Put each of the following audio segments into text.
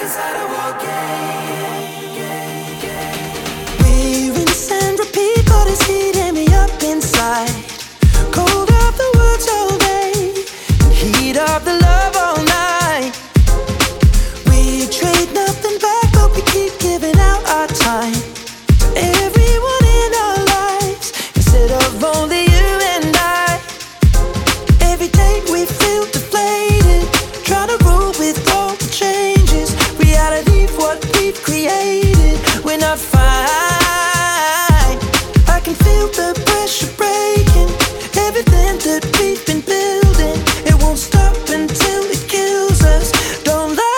inside a war game. We rinse and repeat, but it's heating me up inside. Cold of the words all day, heat of the love all night. We trade nothing back, but we keep giving out our time to everyone in our lives instead of only you and I. Every day we feel deflated, trying to roll with all the changes. Reality, what we've created, we're not fine. I can feel the pressure breaking, everything that we've been building. It won't stop until it kills us. Don't lie.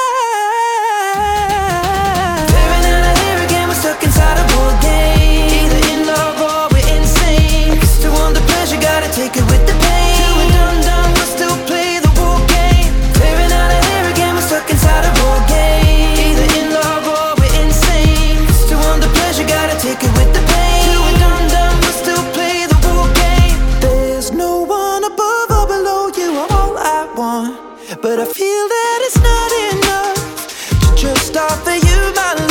Tearing out of here again, we're stuck inside a war game. Either in love or we're insane. I guess to want the pleasure, gotta take it with the pain. Till we're done, we'll still play the war game. Tearing out of here again, we're stuck inside a war game. Either in love or we're insane. I guess to want the pleasure, gotta take it with the pain. Till we're done, we'll still play the war game. There's no one above or below you, I'm all I want. But I feel that it's not enough to just offer you my love.